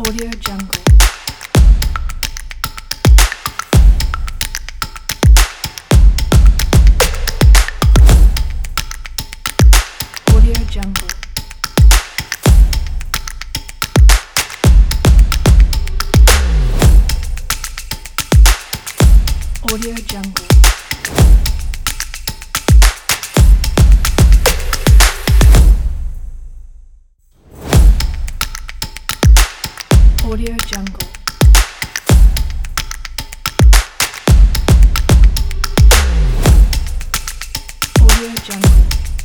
Audio Jungle. Audio Jungle. Audio Jungle. Audio Jungle. Audio Jungle.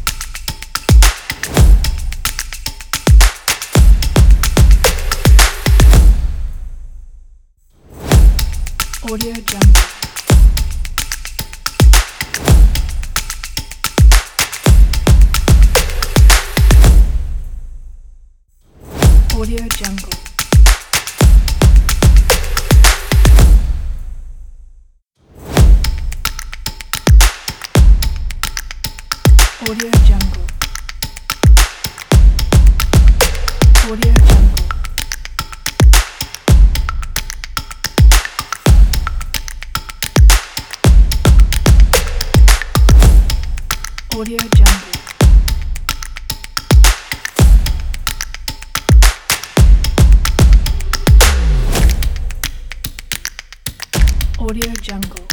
Audio Jungle. Audio Jungle. Audio Jungle. Audio Jungle. Audio Jungle. Audio Jungle.